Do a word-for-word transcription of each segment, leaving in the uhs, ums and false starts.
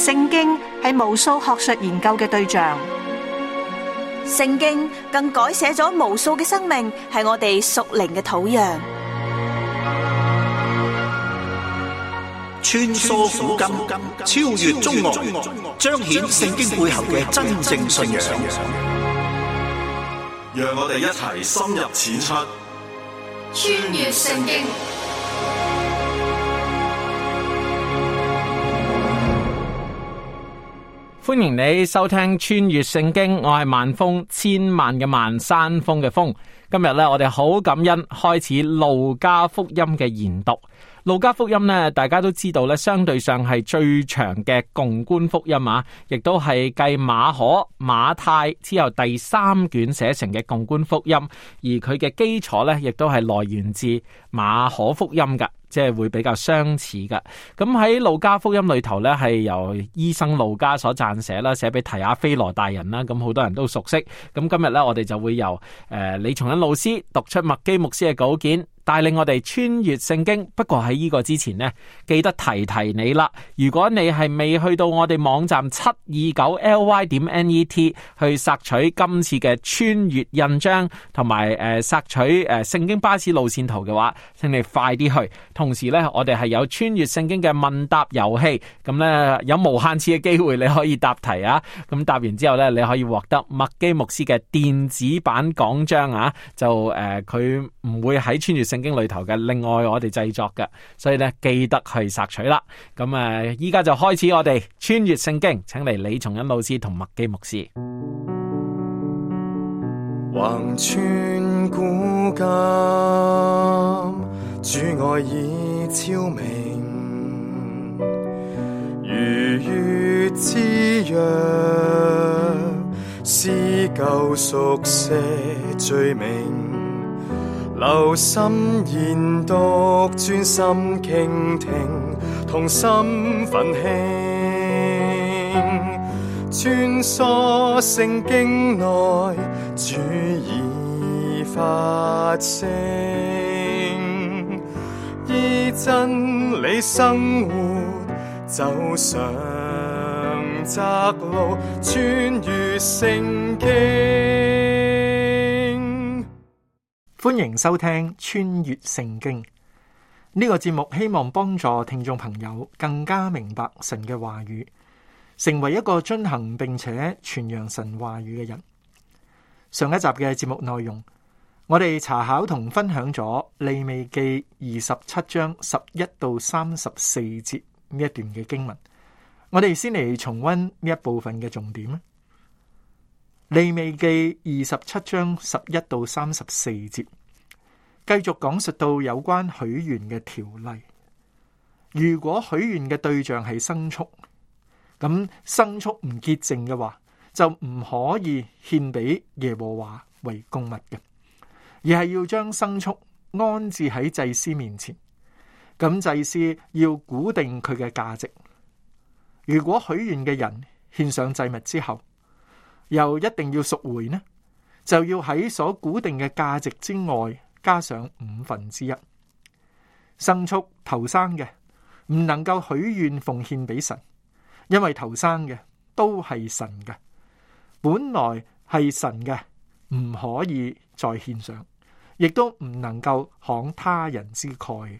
聖經係無數學術研究嘅對象， 聖經更改寫咗無數嘅生命，係我哋屬靈嘅土壤。 穿梭古今，超越中外，彰顯聖經背後嘅真正信仰。 讓我哋一齊深入淺出， 穿越聖經。 歡迎你收聽穿越聖經，我係萬峰，千萬嘅萬，山峰嘅峰。今日咧，我哋好感恩開始路加福音嘅研讀。路加福音呢，大家都知道咧，相對上係最長嘅共觀福音啊，亦都係繼馬可、馬太之後第三卷寫成嘅共觀福音，而佢嘅基礎咧，亦都係來源自馬可福音噶，即係會比較相似噶。咁喺路加福音裏頭咧，係由醫生路加所撰寫啦，寫俾提亞非羅大人啦，咁好多人都熟悉。咁今日咧，我哋就會由誒、呃、李松恩老師讀出麥基牧師嘅稿件，帶領我哋穿越聖經。不過喺呢個之前呢，記得提提你啦。如果你係未去到我哋網站七二九 L Y 點 N E T 去索取今次嘅穿越印章，同埋誒索取誒聖經巴士路線圖嘅話，請你快啲去。同時呢，我哋係有穿越聖經嘅問答遊戲，咁呢，有無限次嘅機會你可以答題啊。咁答完之後呢，你可以獲得麥基牧師嘅電子版講章啊。就誒佢唔會喺穿越聖經裏頭嘅，另外我哋製作嘅，所以咧記得去索取啦。咁誒，依家就開始我哋穿越聖經，請嚟李松恩老師同麥基牧師。 橫穿古今，主愛已超明，如月之約，撕舊熟寫罪名。留心研讀，專心傾聽，同心奮興，穿梭聖經內，主已發聲，依真理生活，走上窄路，穿越聖經。 歡迎收聽穿越聖經呢個節目，希望幫助聽眾朋友更加明白神嘅話語，成為一個遵行並且傳揚神話語嘅人。上一集嘅節目內容，我哋查考同分享咗利未記二十七章十一到三十四節呢一段嘅經文。我哋先嚟重溫呢一部分嘅重點。利未記二十七章十一到三十四節，繼續講述到有關許願嘅條例。如果許願嘅對象係牲畜，咁牲畜唔潔淨嘅話，就唔可以獻俾耶和華為供物嘅，而係要將牲畜安置喺祭司面前。咁祭司要估定佢嘅價值。如果許願嘅人獻上祭物之後，又一定要贖回呢，就要喺所估定嘅價值之外加上五分之一。牲畜頭生嘅唔能夠許願奉獻俾神，因為頭生嘅都係神嘅，本來係神嘅，唔可以再獻上，亦都唔能夠慷他人之慨。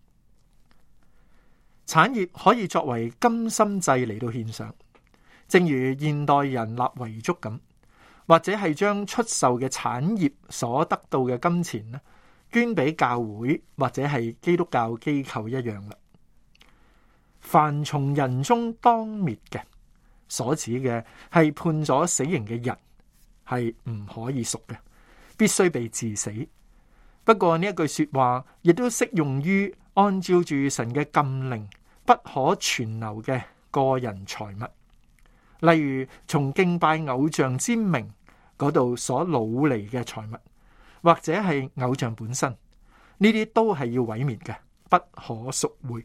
產業可以作為甘心祭嚟到獻上。正如現代人立遺囑咁，或者係將出售嘅產業所得到嘅金錢呢，捐俾教會或者係基督教機構一樣啦。凡從人中當滅嘅，所指嘅係判咗死刑嘅人，係唔可以贖嘅，必須被治死。不過呢一句說話亦都適用於按照住神嘅禁令不可存留嘅個人財物。例如從敬拜偶像之名嗰度所擄嚟嘅財物，或者係偶像本身，呢啲都係要毀滅嘅，不可贖回。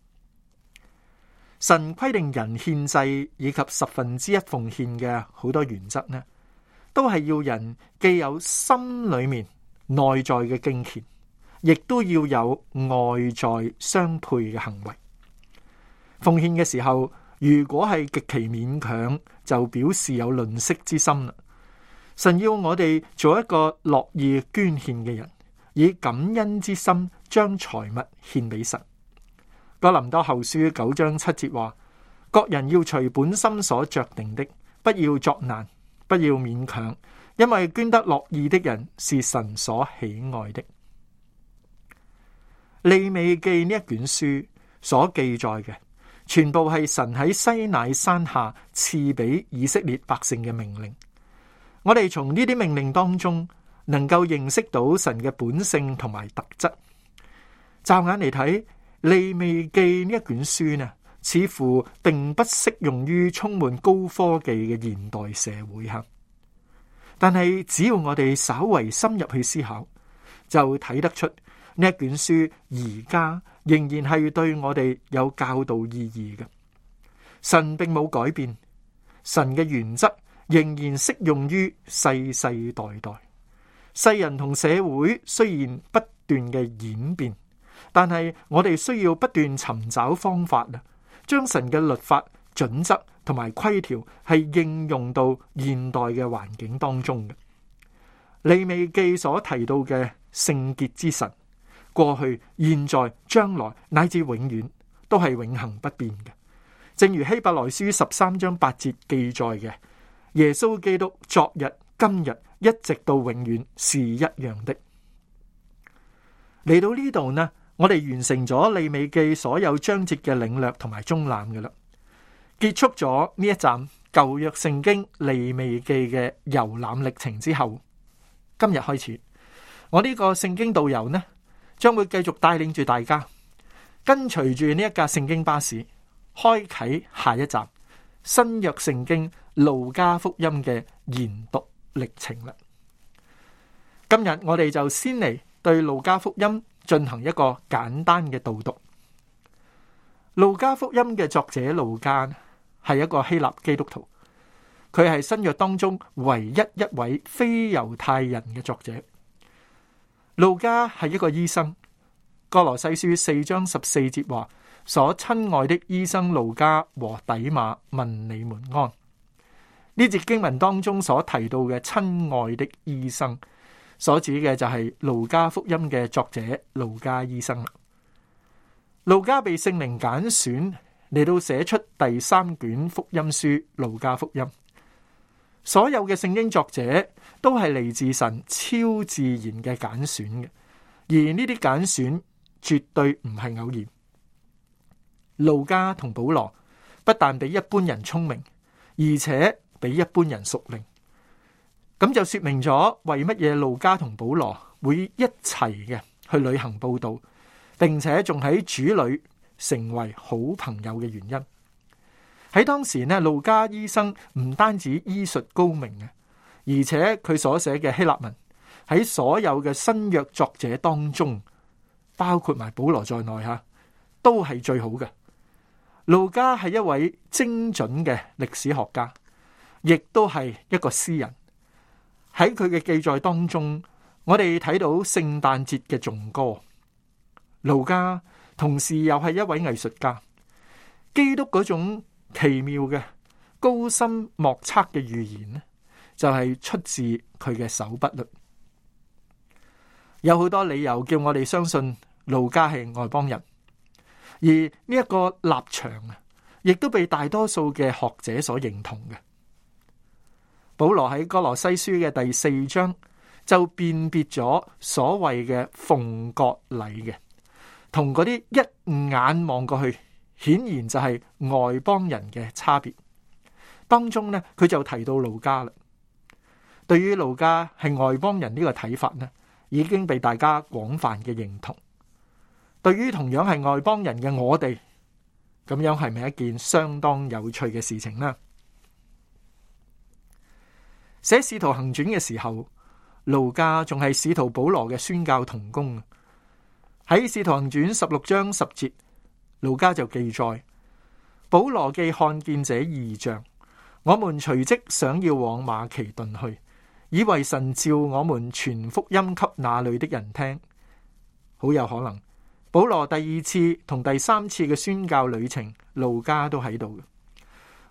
神規定人獻祭以及十分之一奉獻嘅好多原則呢，都係要人既有心裏面內在嘅敬虔，亦都要有外在相配嘅行為。奉獻嘅時候， 如果係極其勉強，就表示有吝嗇之心啦。神要我哋做一個樂意捐獻嘅人，以感恩之心將財物獻俾神。哥林多後書九章七節話：各人要隨本心所酌定的，不要作難，不要勉強，因為捐得樂意的人是神所喜愛的。利未記呢一卷書所記載嘅，全部係神喺西乃山下賜俾以色列百姓嘅命令。我哋從呢啲命令當中，能夠認識到神嘅本性同埋特質。驟眼嚟睇，利未記呢一卷書呢，似乎並不適用於充滿高科技嘅現代社會吓。但係只要我哋稍為深入去思考，就睇得出呢一卷書而家仍然係對我哋有教導意義嘅。神並冇改變，神嘅原則仍然適用於世世代代。世人同社會雖然不斷嘅演變，但係我哋需要不斷尋找方法啊，將神嘅律法、準則同埋規條係應用到現代嘅環境當中嘅。利未記所提到嘅聖潔之神，過去、現在、將來乃至永遠都係永恆不變嘅。正如希伯來書十三章八節記載嘅，耶穌基督昨日、今日一直到永遠是一樣的。嚟到呢度呢，我哋完成咗利未記所有章節嘅領略同埋中覽嘅啦，結束咗呢一站舊約聖經利未記嘅遊覽歷程之後，今日開始，我呢個聖經導遊呢，將會繼續帶領住大家跟隨住呢一架聖經巴士，開啟下一站新約聖經路加福音嘅研讀歷程啦。今日我哋就先嚟對路加福音進行一個簡單嘅導讀。路加福音嘅作者路加係一個希臘基督徒，佢係新約當中唯一一位非猶太人嘅作者。路加係一個醫生，歌羅西書四章十四節話：所親愛的醫生路加和底馬問你們安。呢節經文當中所提到嘅親愛的醫生，所指嘅就係路加福音嘅作者路加醫生啦。路加被聖靈揀選嚟到寫出第三卷福音書路加福音。所有嘅聖經作者都係嚟自神超自然嘅揀選嘅，而呢啲揀選絕對唔係偶然。路加同保羅不但比一般人聰明，而且比一般人熟靈，咁就說明咗為乜嘢路加同保羅會一齊嘅去旅行佈道，並且仲喺主裏成為好朋友嘅原因。喺當時呢，路加醫生唔單止醫術高明嘅，而且佢所寫嘅希臘文喺所有嘅新約作者當中，包括埋保羅在內吓，都係最好嘅。路加係一位精準嘅歷史學家，亦都係一個詩人。喺佢嘅記載當中，我哋睇到聖誕節嘅頌歌。路加同時又係一位藝術家，基督嗰種奇妙嘅高深莫測嘅預言呢，就係出自佢嘅手筆啦。有好多理由叫我哋相信路加係外邦人，而呢一個立場啊，亦都被大多數嘅學者所認同嘅。保羅喺歌羅西書嘅第四章就辨別咗所謂嘅奉割禮嘅，同嗰啲一眼望過去顯然就係外邦人嘅差別。當中呢，佢就提到路加啦。對於路加係外邦人呢個睇法呢，已經被大家廣泛嘅認同。對於同樣係外邦人嘅我哋，咁樣係咪一件相當有趣嘅事情呢？寫使徒行傳嘅時候，路加仲係使徒保羅嘅宣教同工。喺使徒行傳十六章十節，路加就記載：保羅既看見這異象，我們隨即想要往馬其頓去，以為神召我們傳福音給那裏的人聽。好有可能保羅第二次同第三次嘅宣教旅程，路加都喺度嘅。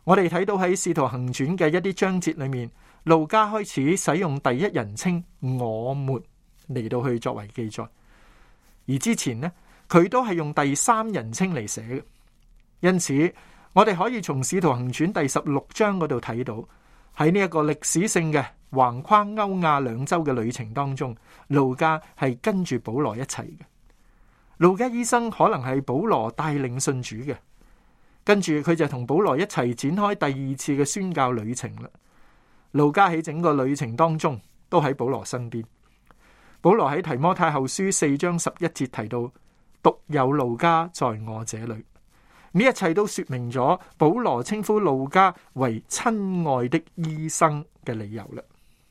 我哋睇到喺《使徒行傳》嘅一啲章節裏面，路加開始使用第一人稱我們嚟到去作為記載，而之前呢，佢都係用第三人稱嚟寫嘅。因此，我哋可以從《使徒行傳》第十六章嗰度睇到，喺呢一個歷史性嘅橫跨歐亞兩洲嘅旅程當中，路加係跟住保羅一齊嘅。路加醫生可能係保羅帶領信主嘅。跟住佢就同保羅一齊展開第二次嘅宣教旅程啦。路加喺整個旅程當中都喺保羅身邊。保羅喺提摩太後書四章十一節提到，獨有路加在我這裏。呢一切都說明咗保羅稱呼路加為親愛的醫生嘅理由啦。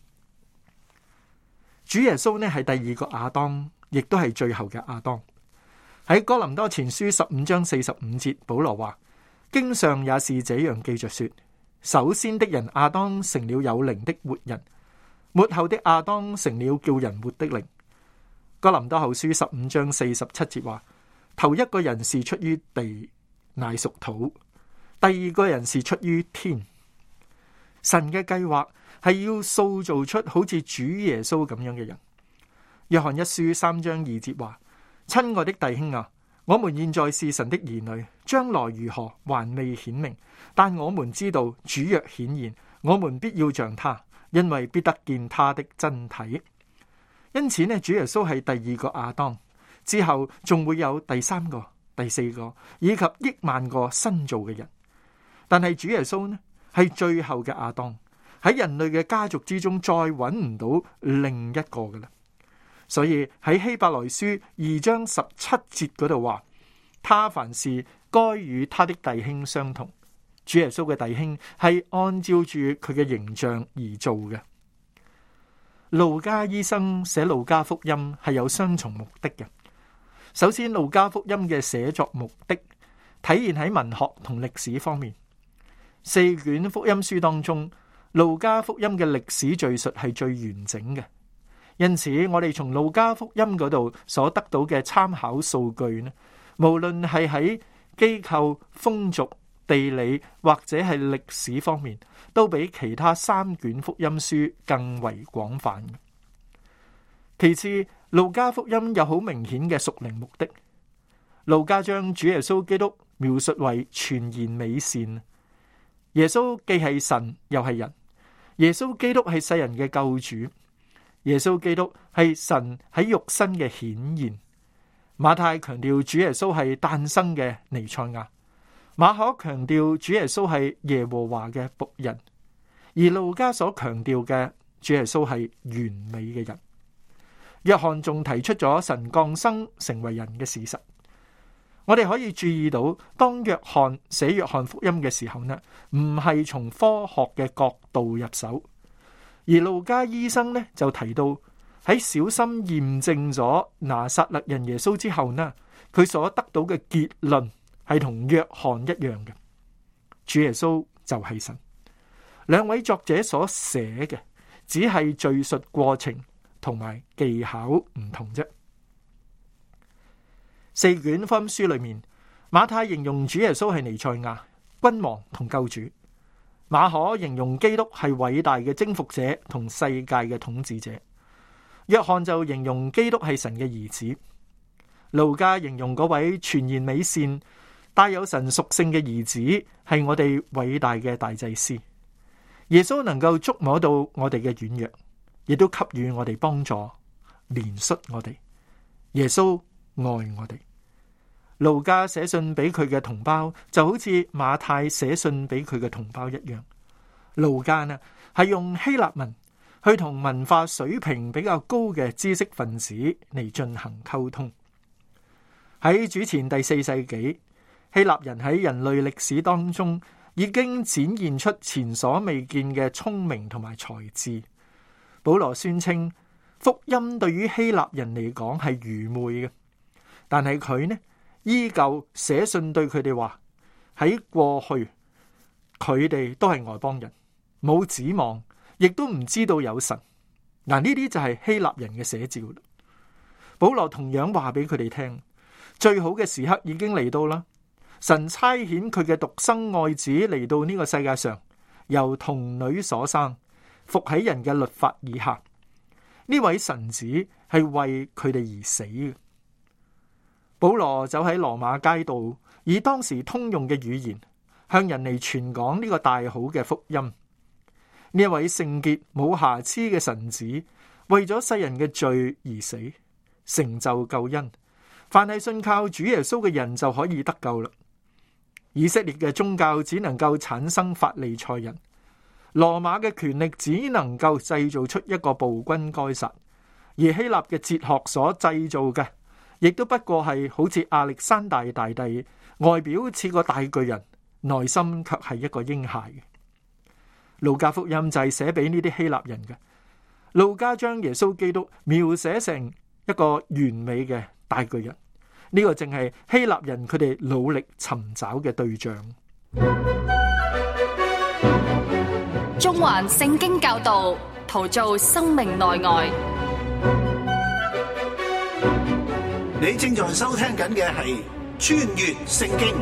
主耶穌呢係第二個亞當，亦都係最後嘅亞當。喺哥林多前書十五章四十五節，保羅話，經上也是這樣記着說，首先的人亞當成了有靈的活人，末後的亞當成了叫人活的靈。哥林多後書十五章四十七節話，頭一個人是出於地，乃屬土；第二個人是出於天。神嘅計劃係要塑造出好似主耶穌咁樣嘅人。約翰一書三章二節話，親愛的弟兄啊，我們現在是神的兒女，將來如何還未顯明，但我們知道主若顯現，我們必要像他，因為必得見他的真體。因此呢，主耶穌係第二個亞當，之後仲會有第三個、第四個以及億萬個新造嘅人。但係主耶穌呢係最後嘅亞當，喺人類嘅家族之中再揾唔到另一個㗎喇。所以喺希伯來書二章十七節嗰度話，他凡事該與他的弟兄相同。主耶穌嘅弟兄係按照住佢嘅形象而做嘅。路加醫生寫路加福音係有雙重目的嘅。首先，路加福音嘅寫作目的體現喺文學同歷史方面。四卷福音書當中，路加福音嘅歷史敘述係最完整嘅。因此，我哋從路加福音嗰度所得到嘅參考數據呢，無論係喺機構、風俗、地理或者係歷史方面，都比其他三卷福音書更為廣泛。其次，路加福音有好明顯嘅屬靈目的。路加將主耶穌基督描述為全然美善。耶穌既係神又係人，耶穌基督係世人嘅救主。耶穌基督係神喺肉身嘅顯現。馬太強調主耶穌係誕生嘅彌賽亞，馬可強調主耶穌係耶和華嘅僕人，而路加所強調嘅主耶穌係完美嘅人。約翰仲提出咗神降生成為人嘅事實。我哋可以注意到，當約翰寫約翰福音嘅時候呢，唔係從科學嘅角度入手。而路加醫生呢就提到，喺小心驗證咗拿撒勒人耶穌之後呢，佢所得到嘅結論係同約翰一樣嘅，主耶穌就係神。兩位作者所寫嘅只係敘述過程同埋技巧唔同啫。四卷福音書裏面，馬太形容主耶穌係彌賽亞、君王同救主。馬可形容基督係偉大嘅征服者同世界嘅統治者，約翰就形容基督係神嘅兒子，路加形容嗰位全然美善、帶有神屬性嘅兒子係我哋偉大嘅大祭司。耶穌能夠觸摸到我哋嘅軟弱，亦都給予我哋幫助、憐恤我哋。耶穌愛我哋。路加寫信俾佢嘅同胞，就好似馬太寫信俾佢嘅同胞一樣。路加呢係用希臘文去同文化水平比較高嘅知識分子嚟進行溝通。喺主前第四世紀，希臘人喺人類歷史當中已經展現出前所未見嘅聰明同埋才智。保羅宣稱福音對於希臘人嚟講係愚昧嘅，但係佢呢依舊寫信對佢哋話，喺過去佢哋都係外邦人，冇指望，亦都唔知道有神。嗱，呢啲就係希臘人嘅寫照。保羅同樣話俾佢哋聽，最好嘅時刻已經嚟到啦， 神差遣佢嘅獨生愛子嚟到呢個世界上，由童女所生，伏喺人嘅律法以下。呢位神子係為佢哋而死嘅。保羅走喺羅馬街道，以當時通用嘅語言向人嚟傳講呢個大好嘅福音。呢一位聖潔冇瑕疵嘅神子，為咗世人嘅罪而死，成就救恩。凡係信靠主耶穌嘅人就可以得救啦。以色列嘅宗教只能夠產生法利賽人，羅馬嘅權力只能夠製造出一個暴君該撒，而希臘嘅哲學所製造嘅，亦都不過係好似亞歷山大大帝，外表似個大巨人，內心卻係一個嬰孩。路加福音就係寫俾呢啲希臘人嘅。路加將耶穌基督描寫成一個完美嘅大巨人。呢個正係希臘人佢哋努力尋找嘅對象。 中環聖經教導，陶造生命內外。 你正在收聽緊嘅係穿越聖經。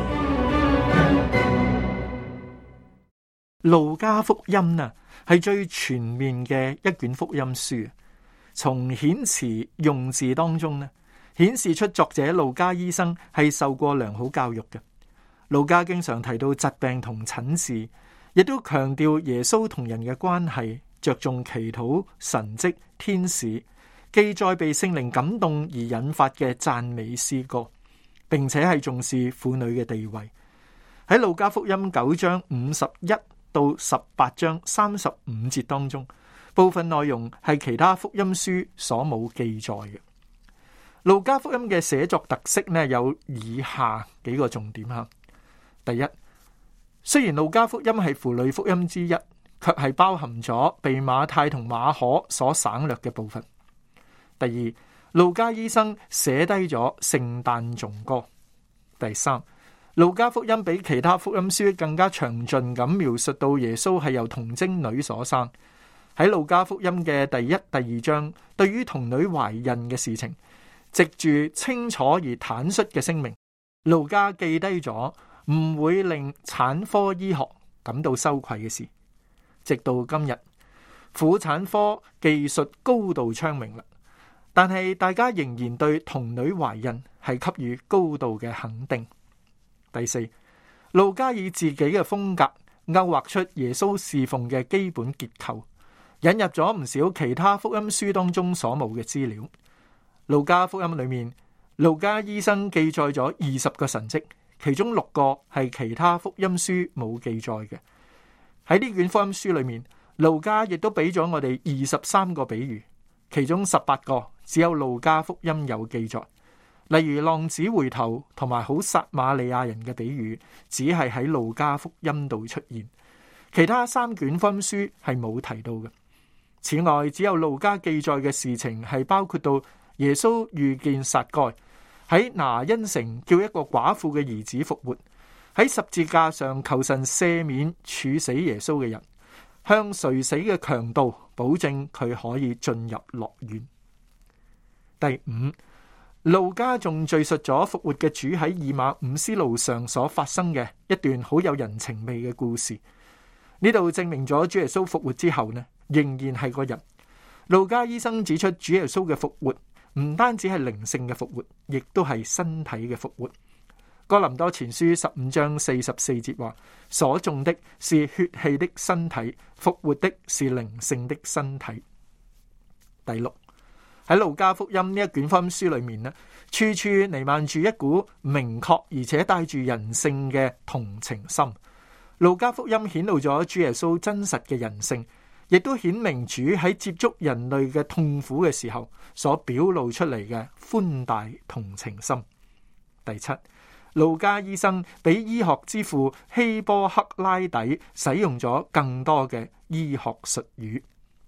路加福音啊，係最全面嘅一卷福音書。從遣詞用字當中呢，顯示出作者路加醫生係受過良好教育嘅。路加經常提到疾病同診治，亦都強調耶穌同人嘅關係，着重祈禱、神蹟、天使，記載被聖靈感動而引發嘅讚美詩歌，並且係重視婦女嘅地位。喺路加福音九章五十一到十八章三十五節當中，部分內容係其他福音書所冇記載嘅。路加福音嘅寫作特色呢，有以下幾個重點哈。第一，雖然路加福音係符類福音之一，卻係包含咗被馬太同馬可所省略嘅部分。第二，路加醫生寫低咗聖誕頌歌。第三，路加福音比其他福音書更加詳盡咁描述到耶穌係由童貞女所生。喺路加福音嘅第一、第二章，對於童女懷孕嘅事情，藉住清楚而坦率嘅聲明，路加記低咗唔會令產科醫學感到羞愧嘅事。直到今日，婦產科技術高度昌明啦，但係大家仍然對童女懷孕係給予高度嘅肯定。第四，路加以自己嘅風格勾畫出耶穌侍奉嘅基本結構，引入咗唔少其他福音書當中所冇嘅資料。路加福音裏面，路加醫生記載咗二十個神蹟，其中六個係其他福音書冇記載嘅。喺呢卷福音書裏面，路加亦都俾咗我哋二十三個比喻，其中十八個只有路加福音有記載。例如浪子回頭同埋好撒瑪利亞人嘅比喻，只係喺路加福音度出現，其他三卷福音書係冇提到嘅。此外，只有路加記載嘅事情係包括到耶穌遇見撒該，喺拿因城叫一個寡婦嘅兒子復活，喺十字架上求神赦免處死耶穌嘅人，向垂死嘅強盜保證佢可以進入樂園。第五，路加仲敘述咗復活嘅主喺以馬忤斯路上所發生嘅一段好有人情味嘅故事。呢度證明咗主耶穌復活之後呢，仍然係個人。路加醫生指出，主耶穌嘅復活唔單止係靈性嘅復活，亦都係身體嘅復活。哥林多前書十五章四十四節話：所種的是血氣的身體，復活的是靈性的身體。第六，喺路加福音呢一卷福音書裏面呢，處處彌漫住一股明確而且帶住人性嘅同情心。路加福音顯露咗主耶穌真實嘅人性，亦都顯明主喺接觸人類嘅痛苦嘅時候所表露出嚟嘅寬大同情心。第七，路加醫生比醫學之父希波克拉底使用咗更多嘅醫學術語。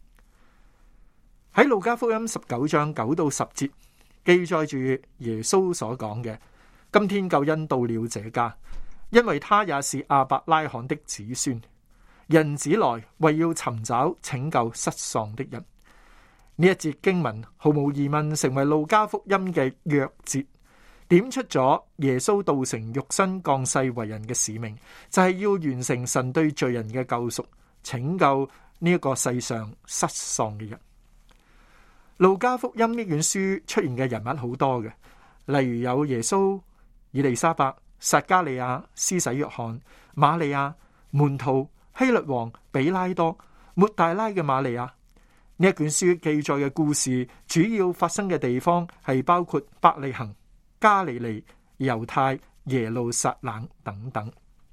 喺路加福音十九章九到十節記載住耶穌所講嘅：今天救恩到了這家，因為他也是亞伯拉罕的子孫。人子來為要尋找拯救失喪的人。呢一節經文毫無疑問成為路加福音嘅鑰節， 點出咗耶穌道成肉身降世為人嘅使命，就係要完成神對罪人嘅救贖，拯救呢一個世上失喪嘅人。路加福音呢卷書出現嘅人物好多嘅，例如有耶穌、以利沙伯、撒加利亞、施洗約翰、瑪利亞、門徒、希律王、比拉多、抹大拉嘅瑪利亞。呢一卷書記載嘅故事主要發生嘅地方係包括伯利恆、加利利、猶太、耶路撒冷等等。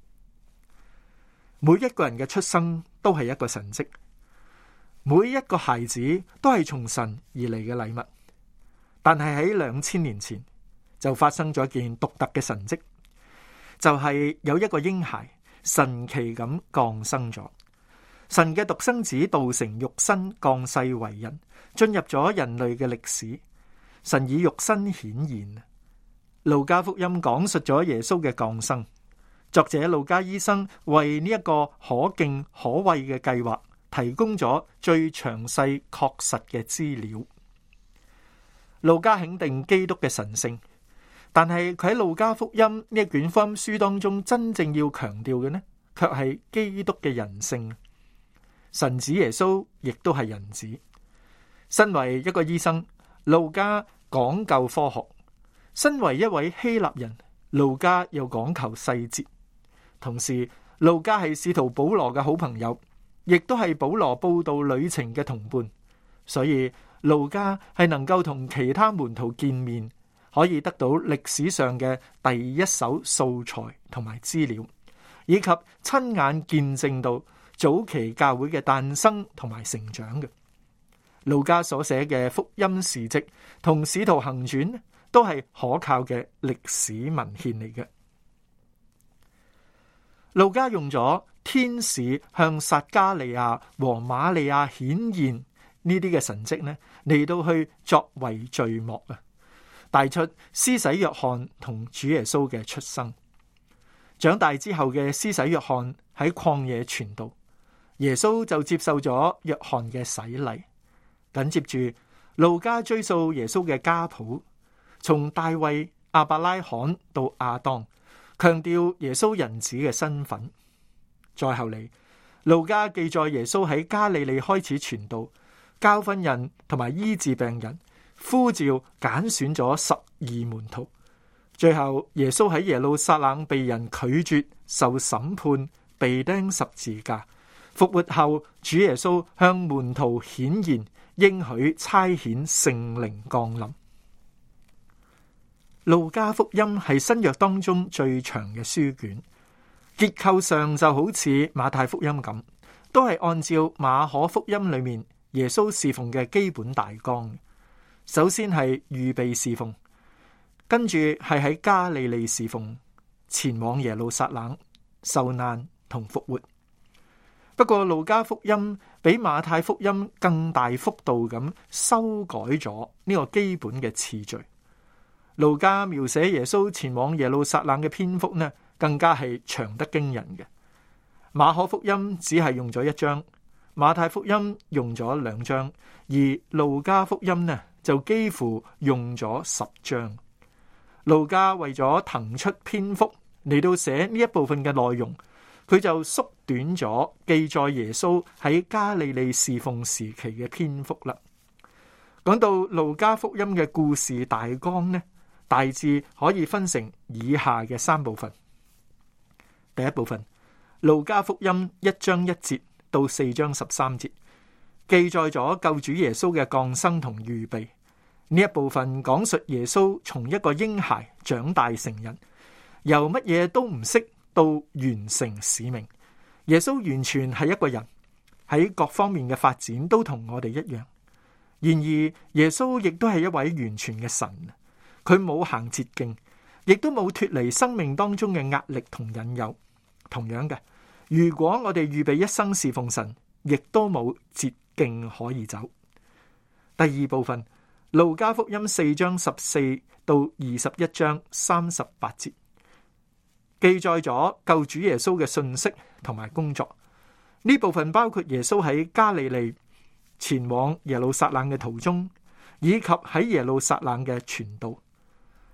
每一個人嘅出生都係一個神蹟，每一個孩子都係從神而嚟嘅禮物。但係喺兩千年前就發生咗一件獨特嘅神蹟，就係有一個嬰孩神奇咁降生咗。神嘅獨生子道成肉身降世為人，進入咗人類嘅歷史。神以肉身顯現。路加福音講述咗耶穌嘅降生。作者路加醫生為呢一個可敬可畏嘅計劃提供咗最詳細確實嘅資料。路加肯定基督嘅神聖，但係佢喺路加福音呢一卷福音書當中真正要強調嘅呢，卻係基督嘅人性。神子耶穌亦都係人子。身為一個醫生，路加講究科學；身為一位希臘人，路加又講求細節。同時，路加係使徒保羅嘅好朋友，亦都係保羅佈道旅程嘅同伴。所以路加係能夠同其他門徒見面，可以得到歷史上嘅第一手素材同埋資料，以及親眼見證到早期教會嘅誕生同埋成長嘅。路加所寫嘅福音事跡同使徒行傳都係可靠嘅歷史文獻嚟嘅。路加用咗天使向撒加利亞和瑪利亞顯現呢啲嘅神跡呢，嚟到去作為序幕啊，帶出施洗約翰同主耶穌嘅出生。長大之後嘅施洗約翰喺曠野傳道，耶穌就接受咗約翰嘅洗禮。緊接住，路加追溯耶穌嘅家譜，從大衛、亞伯拉罕到亞當，強調耶穌人子嘅身份。再後嚟，路加記載耶穌喺加利利開始傳道，教訓人同埋醫治病人，呼召揀選咗十二門徒。最後，耶穌喺耶路撒冷被人拒絕，受審判，被釘十字架。復活後，主耶穌向門徒顯現，應許差遣聖靈降臨。路加福音係新約當中最長嘅書卷，結構上就好似馬太福音咁，都係按照馬可福音裏面耶穌侍奉嘅基本大綱。首先係預備侍奉，跟住係喺加利利侍奉，前往耶路撒冷受難同復活。不過路加福音比馬太福音更大幅度咁修改咗呢個基本嘅次序。路加描寫耶穌前往耶路撒冷嘅篇幅呢，更加係長得驚人嘅。馬可福音只係用咗一章，馬太福音用咗兩章，而路加福音呢就幾乎用咗十章。路加為咗騰出篇幅嚟到寫呢一部分嘅內容，佢就縮短咗記載耶穌喺加利利侍奉時期嘅篇幅啦。講到路加福音嘅故事大綱呢，大致可以分成以下嘅三部分。第一部分，路加福音一章一節到四章十三節，記載咗救主耶穌嘅降生同預備。呢一部分講述耶穌從一個嬰孩長大成人，由乜嘢都唔識到完成使命。耶穌完全係一個人，喺各方面嘅發展都同我哋一樣。然而耶穌亦都係一位完全嘅神，佢冇行捷徑，亦都冇脫離生命當中嘅壓力同引誘。同樣嘅，如果我哋預備一生侍奉神，亦都冇捷徑可以走。第二部分，路加福音四章十四到二十一章三十八節，記載咗救主耶穌嘅信息同埋工作。呢部分包括耶穌喺加利利前往耶路撒冷嘅途中，以及喺耶路撒冷嘅傳道。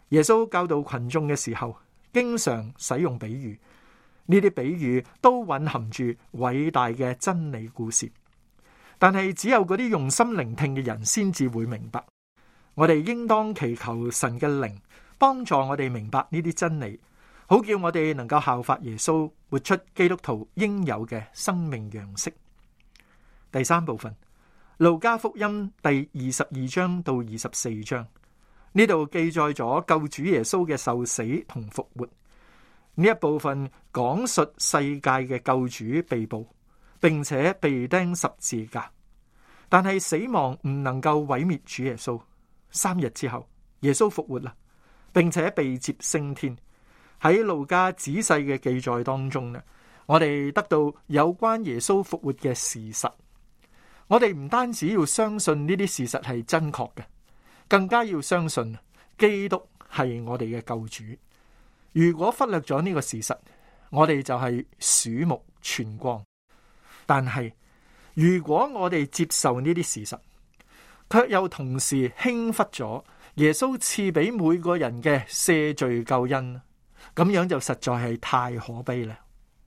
耶穌教導群眾嘅時候，經常使用比喻，呢啲比喻都蘊含住偉大嘅真理故事。但係只有嗰啲用心聆聽嘅人先至會明白。我哋應當祈求神嘅靈幫助我哋明白呢啲真理，好叫我哋能夠效法耶穌，活出基督徒應有嘅生命樣式。第三部分，路加福音第二十二章到二十四章，呢度記載咗救主耶穌嘅受死同復活。呢一部分講述世界嘅救主被捕，並且被釘十字架，但係死亡唔能夠毀滅主耶穌。三日之後，耶穌復活啦，並且被接升天。喺路加仔細嘅記載當中呢，我哋得到有關耶穌復活嘅事實。我哋唔單止要相信呢啲事實係真確嘅，更加要相信基督係我哋嘅救主。如果忽略咗呢個事實，我哋就係鼠目寸光。但係如果我哋接受呢啲事實，卻又同時輕忽咗耶穌賜俾每個人嘅赦罪救恩，咁樣就實在係太可悲啦。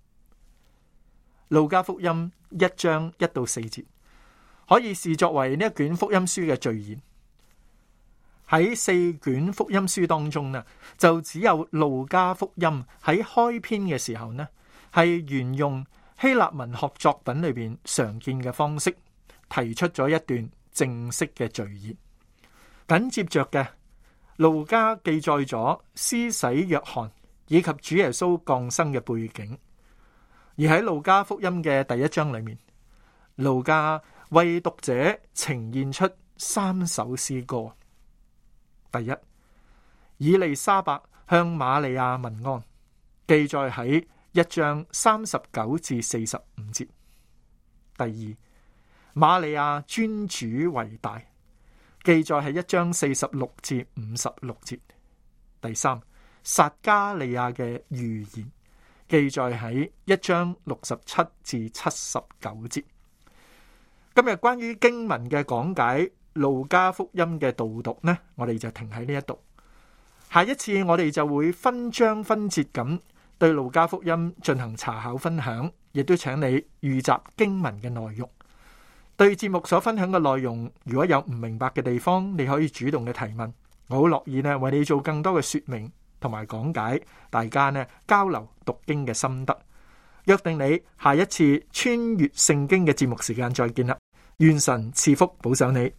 路加福音一章一到四節可以視作為呢一卷福音書嘅序言。喺四卷福音書當中呢，就只有路加福音喺開篇嘅時候呢，係沿用希臘文學作品裏邊常見嘅方式，提出咗一段正式嘅序言。緊接着嘅，路加記載咗施洗約翰以及主耶穌降生嘅背景。而喺路加福音嘅第一章裏面，路加為讀者呈現出三首詩歌。第一，以利沙伯向瑪利亞問安，記載喺一章三十九至四十五節。第二，瑪利亞尊主為大，記載喺一章四十六至五十六節。第三，撒加利亞嘅預言，記載喺一章六十七至七十九節。今日關於經文嘅講解，路加福音嘅導讀呢，我哋就停喺呢一度。下一次我哋就會分章分節咁對路加福音進行查考分享，亦都請你預習經文嘅內容。對節目所分享嘅內容，如果有唔明白嘅地方，你可以主動嘅提問，我好樂意呢為你做更多嘅說明同埋講解，大家呢交流讀經嘅心得。約定你下一次穿越聖經嘅節目時間再見啦，願神賜福保守你。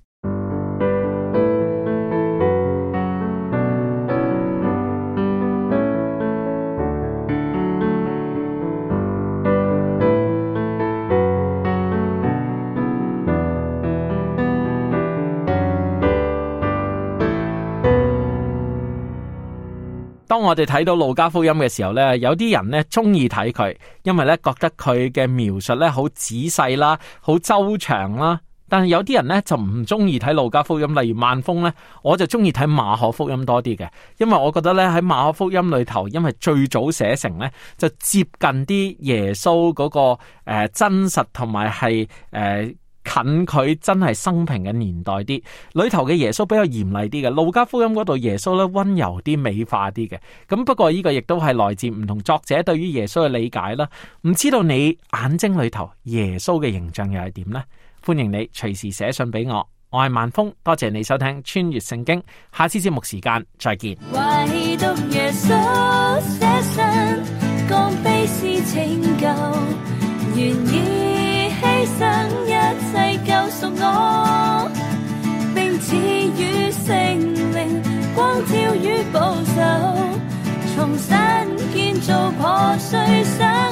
當我哋睇到路加福音嘅時候呢，有啲人呢中意睇佢，因為呢覺得佢嘅描述呢好仔細啦，好周詳啦。但係有啲人呢就唔中意睇路加福音，例如萬峰呢，我就中意睇馬可福音多啲嘅，因為我覺得呢喺馬可福音裏頭，因為最早寫成呢，就接近啲耶穌嗰、那個誒、呃、真實同埋係誒。近佢真係生平嘅年代啲，裏頭嘅耶穌比較嚴厲啲嘅，路加福音嗰度耶穌咧溫柔啲、美化啲嘅。咁不過呢個亦都係來自唔同作者對於耶穌嘅理解啦。唔知道你眼睛裏頭耶穌嘅形象又係點呢？歡迎你隨時寫信俾我，我係萬峰，多謝你收聽穿越聖經，下次節目時間再見。 唯獨耶穌捨身，降卑是拯救，願意犧牲一切救贖我，並賜予聖靈光照與保守，重新建造破碎生